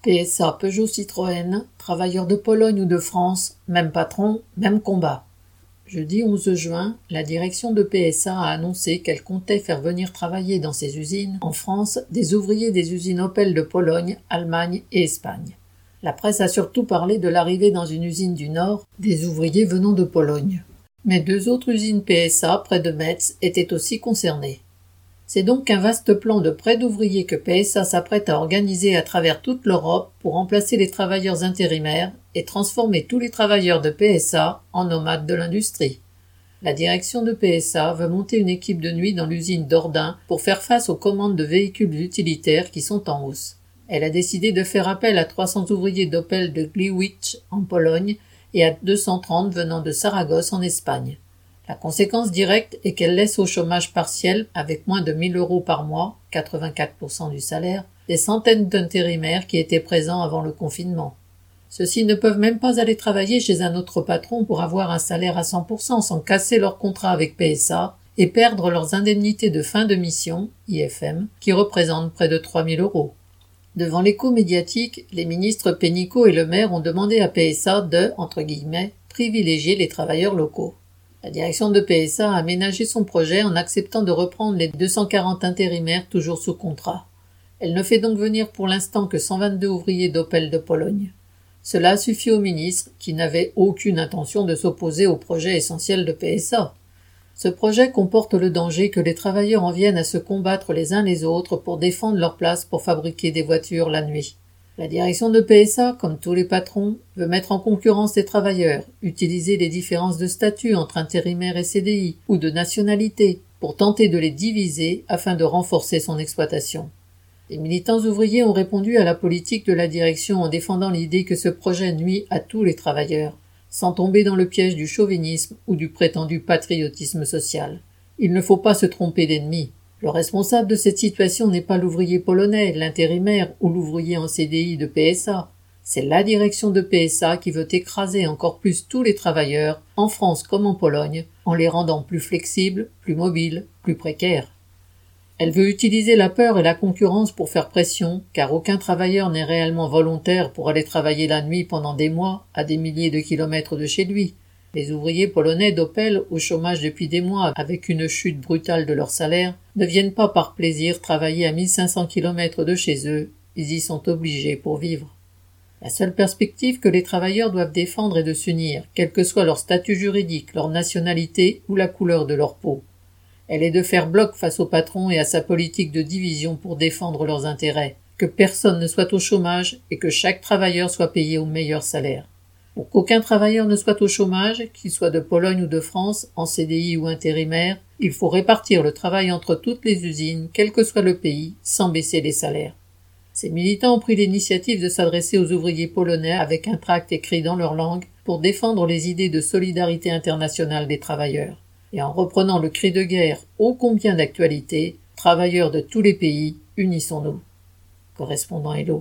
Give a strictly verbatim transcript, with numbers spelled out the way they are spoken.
P S A, Peugeot, Citroën, travailleurs de Pologne ou de France, même patron, même combat. Jeudi onze juin, la direction de P S A a annoncé qu'elle comptait faire venir travailler dans ses usines, en France, des ouvriers des usines Opel de Pologne, Allemagne et Espagne. La presse a surtout parlé de l'arrivée dans une usine du Nord des ouvriers venant de Pologne. Mais deux autres usines P S A, près de Metz, étaient aussi concernées. C'est donc un vaste plan de prêt d'ouvriers que P S A s'apprête à organiser à travers toute l'Europe pour remplacer les travailleurs intérimaires et transformer tous les travailleurs de P S A en nomades de l'industrie. La direction de P S A veut monter une équipe de nuit dans l'usine d'Ordin pour faire face aux commandes de véhicules utilitaires qui sont en hausse. Elle a décidé de faire appel à trois cents ouvriers d'Opel de Gliwice en Pologne et à deux cent trente venant de Saragosse en Espagne. La conséquence directe est qu'elle laisse au chômage partiel, avec moins de mille euros par mois, quatre-vingt-quatre pour cent du salaire, des centaines d'intérimaires qui étaient présents avant le confinement. Ceux-ci ne peuvent même pas aller travailler chez un autre patron pour avoir un salaire à cent pour cent sans casser leur contrat avec P S A et perdre leurs indemnités de fin de mission, I F M, qui représentent près de trois mille euros. Devant l'écho médiatique, les ministres Pénicaud et Le Maire ont demandé à P S A de, entre guillemets, privilégier les travailleurs locaux. La direction de P S A a aménagé son projet en acceptant de reprendre les deux cent quarante intérimaires toujours sous contrat. Elle ne fait donc venir pour l'instant que cent vingt-deux ouvriers d'Opel de Pologne. Cela suffit aux ministres qui n'avaient aucune intention de s'opposer au projet essentiel de P S A. Ce projet comporte le danger que les travailleurs en viennent à se combattre les uns les autres pour défendre leur place pour fabriquer des voitures la nuit. La direction de P S A, comme tous les patrons, veut mettre en concurrence les travailleurs, utiliser les différences de statut entre intérimaires et C D I ou de nationalité pour tenter de les diviser afin de renforcer son exploitation. Les militants ouvriers ont répondu à la politique de la direction en défendant l'idée que ce projet nuit à tous les travailleurs, sans tomber dans le piège du chauvinisme ou du prétendu patriotisme social. Il ne faut pas se tromper d'ennemi. Le responsable de cette situation n'est pas l'ouvrier polonais, l'intérimaire ou l'ouvrier en C D I de P S A. C'est la direction de P S A qui veut écraser encore plus tous les travailleurs, en France comme en Pologne, en les rendant plus flexibles, plus mobiles, plus précaires. Elle veut utiliser la peur et la concurrence pour faire pression, car aucun travailleur n'est réellement volontaire pour aller travailler la nuit pendant des mois, à des milliers de kilomètres de chez lui. Les ouvriers polonais d'Opel, au chômage depuis des mois avec une chute brutale de leur salaire, ne viennent pas par plaisir travailler à mille cinq cents kilomètres de chez eux, ils y sont obligés pour vivre. La seule perspective que les travailleurs doivent défendre est de s'unir, quel que soit leur statut juridique, leur nationalité ou la couleur de leur peau. Elle est de faire bloc face au patron et à sa politique de division pour défendre leurs intérêts, que personne ne soit au chômage et que chaque travailleur soit payé au meilleur salaire. Pour qu'aucun travailleur ne soit au chômage, qu'il soit de Pologne ou de France, en C D I ou intérimaire, il faut répartir le travail entre toutes les usines, quel que soit le pays, sans baisser les salaires. Ces militants ont pris l'initiative de s'adresser aux ouvriers polonais avec un tract écrit dans leur langue pour défendre les idées de solidarité internationale des travailleurs. Et en reprenant le cri de guerre ô combien d'actualité, travailleurs de tous les pays, unissons-nous. Correspondant Hello.